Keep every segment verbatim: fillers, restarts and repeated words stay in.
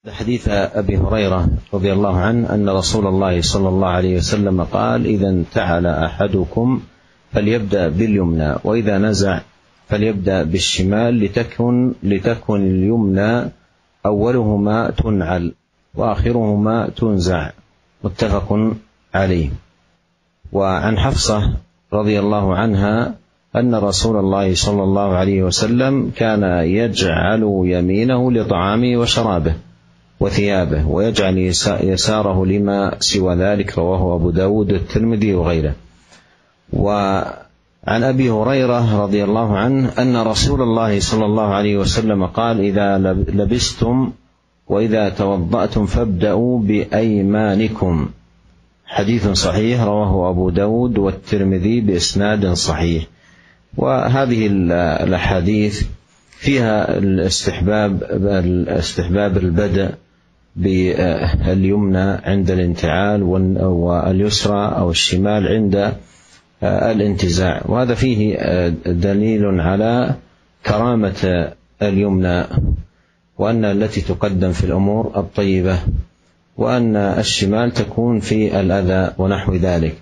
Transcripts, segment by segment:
حديث أبي هريرة رضي الله عنه أن رسول الله صلى الله عليه وسلم قال: إذا انتعل أحدكم فليبدأ باليمنى، وإذا نزع فليبدأ بالشمال، لتكن, لتكن اليمنى أولهما تنعل وآخرهما تنزع. متفق عليه. وعن حفصة رضي الله عنها أن رسول الله صلى الله عليه وسلم كان يجعل يمينه لطعامه وشرابه وثيابه، ويجعل يساره لما سوى ذلك. رواه أبو داود والترمذي وغيره. وعن أبي هريرة رضي الله عنه أن رسول الله صلى الله عليه وسلم قال: إذا لبستم وإذا توضأتم فابدأوا بأيمانكم. حديث صحيح رواه أبو داود والترمذي بإسناد صحيح. وهذه الأحاديث فيها الاستحباب الاستحباب البدء باليمنى عند الانتعال، واليسرى أو الشمال عند الانتزاع. وهذا فيه دليل على كرامة اليمنى، وأن التي تقدم في الأمور الطيبة، وأن الشمال تكون في الأذى ونحو ذلك.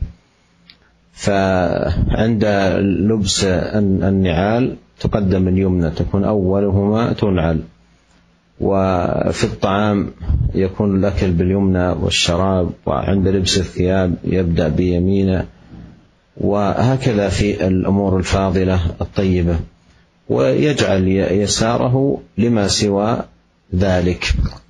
فعند لبس النعال تقدم اليمنى، تكون أولهما تنعل. وفي الطعام يكون الأكل باليمنى والشراب، وعند لبس الثياب يبدأ بيمينه، وهكذا في الأمور الفاضلة الطيبة، ويجعل يساره لما سوى ذلك.